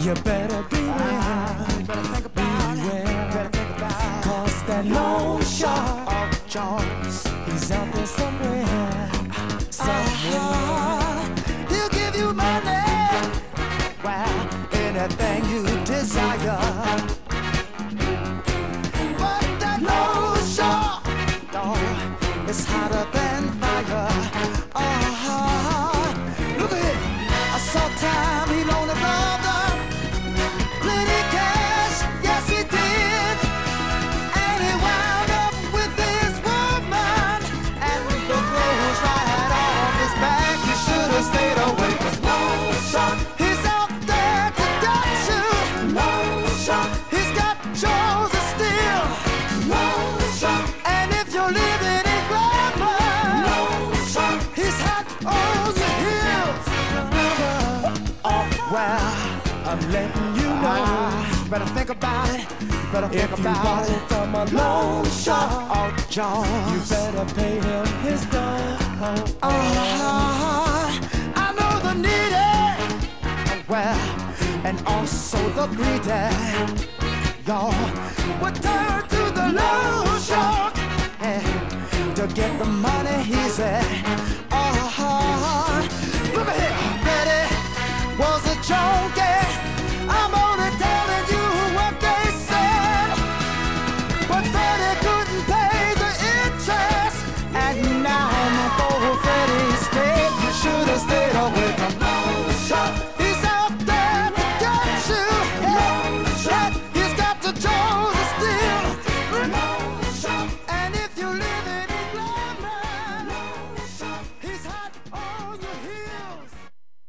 You better beware, beware, 'cause that loan shark of Jones, he's out there somewhere, somewhere. He'll give you money, well, anything you desire. But that loan shark, oh, it's hotter than fire. Look at it, I saw time, he loaned a brother plenty cash, yes he did. And he wound up with his woman, and with the clothes right off his back. He should have stayed away, 'cause loan shark, he's out there to get you. Loan shark, he's got jaws of steel. Loan shark, and if you're living in glamour, loan shark, he's hot on your heels. Oh, well, I'm letting you know. Better think about it. Better think about it. From a loan shark of Jaws, you better pay him his dough. I know the needy, well, and also the greedy, y'all would turn to the loan shark to get the money easy.